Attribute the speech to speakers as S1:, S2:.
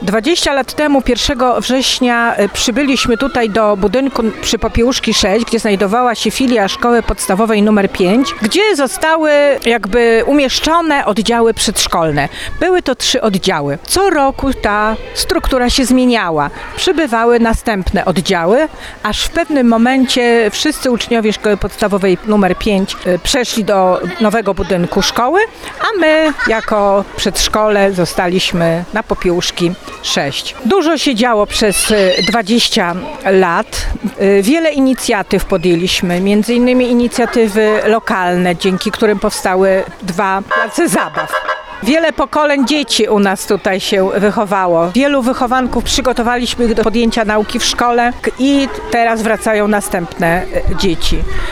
S1: 20 lat temu, 1 września, przybyliśmy tutaj do budynku przy Popiełuszki 6, gdzie znajdowała się filia szkoły podstawowej nr 5, gdzie zostały jakby umieszczone oddziały przedszkolne. Były to 3 oddziały. Co roku ta struktura się zmieniała. Przybywały następne oddziały, aż w pewnym momencie wszyscy uczniowie szkoły podstawowej nr 5 przeszli do nowego budynku szkoły, a my jako przedszkole zostaliśmy na Popiełuszki 6. Dużo się działo przez 20 lat. Wiele inicjatyw podjęliśmy, między innymi inicjatywy lokalne, dzięki którym powstały 2 place zabaw. Wiele pokoleń dzieci u nas tutaj się wychowało. Wielu wychowanków przygotowaliśmy do podjęcia nauki w szkole i teraz wracają następne dzieci.